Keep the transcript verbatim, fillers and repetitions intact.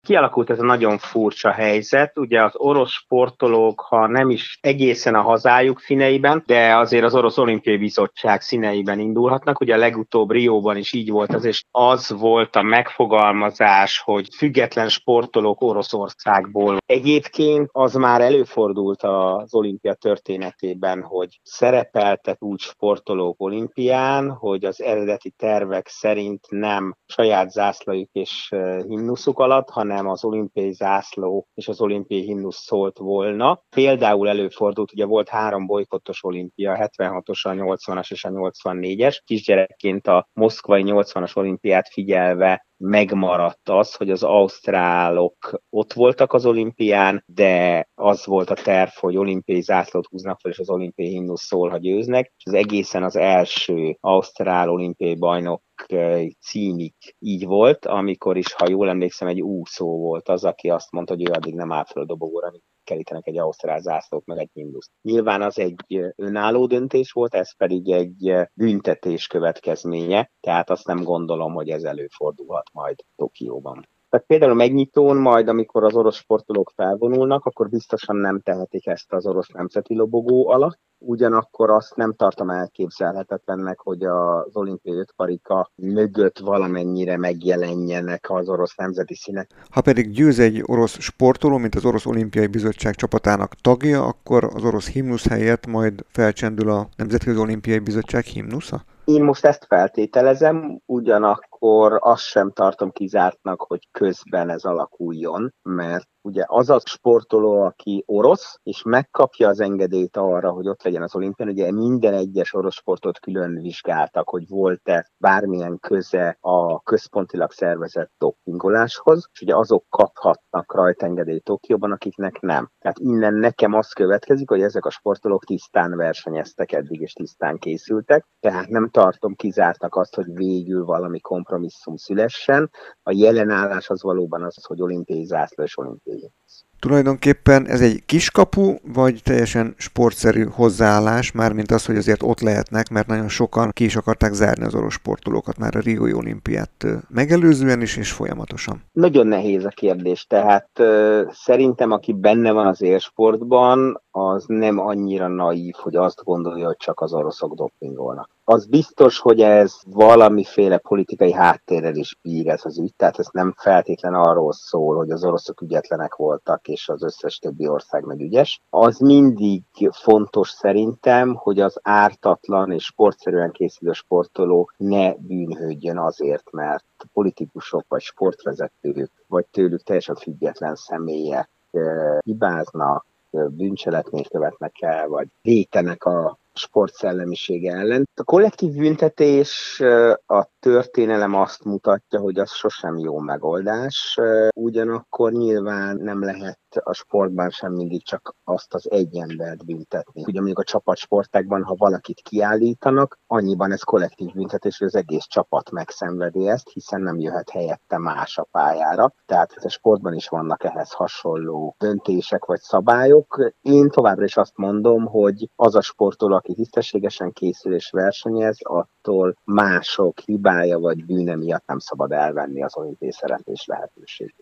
Kialakult ez a nagyon furcsa helyzet, ugye az orosz sportolók, ha nem is egészen a hazájuk színeiben, de azért az Orosz Olimpiai Bizottság színeiben indulhatnak, ugye a legutóbb Rióban is így volt az, és az volt a megfogalmazás, hogy független sportolók Oroszországból. Egyébként az már előfordult az olimpia történetében, hogy szerepeltek úgy sportolók olimpián, hogy az eredeti tervek szerint nem saját zászlajuk és himnuszuk alatt, hanem hanem az olimpiai zászló és az olimpiai himnusz szólt volna. Például előfordult, ugye volt három bolykottos olimpia, a hetvenhatos, a nyolcvanas és a nyolcvannégyes. Kisgyerekként a moszkvai nyolcvanas olimpiát figyelve megmaradt az, hogy az ausztrálok ott voltak az olimpián, de az volt a terv, hogy olimpiai zászlót húznak fel, és az olimpiai himnusz szól, ha győznek, és az egészen az első ausztrál olimpiai bajnok címig így volt, amikor is, ha jól emlékszem, egy úszó volt az, aki azt mondta, hogy ő addig nem áll fel a dobogóra, amíg kerítenek egy ausztrál zászlót, meg egy himnuszt. Nyilván az egy önálló döntés volt, ez pedig egy büntetés következménye, tehát azt nem gondolom, hogy ez előfordulhat majd Tokióban. Tehát például a megnyitón majd, amikor az orosz sportolók felvonulnak, akkor biztosan nem tehetik ezt az orosz nemzeti lobogó alatt. Ugyanakkor azt nem tartom elképzelhetetlennek, hogy az olimpiai öt karika mögött valamennyire megjelenjenek az orosz nemzeti színek. Ha pedig győz egy orosz sportoló, mint az Orosz Olimpiai Bizottság csapatának tagja, akkor az orosz himnusz helyett majd felcsendül a Nemzetközi Olimpiai Bizottság himnusza? Én most ezt feltételezem, ugyanakkor azt sem tartom kizártnak, hogy közben ez alakuljon, mert ugye az a sportoló, aki orosz, és megkapja az engedélyt arra, hogy ott legyen az olimpián, ugye minden egyes orosz sportot külön vizsgáltak, hogy volt-e bármilyen köze a központilag szervezett dopingoláshoz, és ugye azok kaphatnak rajta engedélyt Tokióban, akiknek nem. Tehát innen nekem az következik, hogy ezek a sportolók tisztán versenyeztek eddig, és tisztán készültek, tehát nem tartom kizártnak azt, hogy végül valami kompromisszum szülessen. A jelen állás az valóban az, hogy olimpiai zászló és olimpiai. Tulajdonképpen ez egy kiskapu, vagy teljesen sportszerű hozzáállás, mármint az, hogy azért ott lehetnek, mert nagyon sokan ki is akarták zárni az orosz sportolókat már a riói olimpiát megelőzően is, és folyamatosan. Nagyon nehéz a kérdés, tehát uh, szerintem aki benne van az élsportban, az nem annyira naív, hogy azt gondolja, hogy csak az oroszok dopingolnak. Az biztos, hogy ez valamiféle politikai háttérrel is bír ez az ügy, tehát ez nem feltétlen arról szól, hogy az oroszok ügyetlenek voltak, és az összes többi ország meg ügyes. Az mindig fontos szerintem, hogy az ártatlan és sportszerűen készülő sportoló ne bűnhődjön azért, mert politikusok vagy sportvezetők, vagy tőlük teljesen független személyek hibáznak, bűncselekményt követnek el, vagy vétenek a sportszellemisége ellen. A kollektív büntetés, a történelem azt mutatja, hogy az sosem jó megoldás, ugyanakkor nyilván nem lehet a sportban sem mindig csak azt az egy embert büntetni. Ugye mondjuk a csapatsportákban, ha valakit kiállítanak, annyiban ez kollektív büntetés, hogy az egész csapat megszenvedi ezt, hiszen nem jöhet helyette más a pályára. Tehát a sportban is vannak ehhez hasonló döntések vagy szabályok. Én továbbra is azt mondom, hogy az a sportoló, aki tisztességesen készül és versenyez, attól mások hibája vagy bűne miatt nem szabad elvenni az olimpiai szereplés lehetőségét.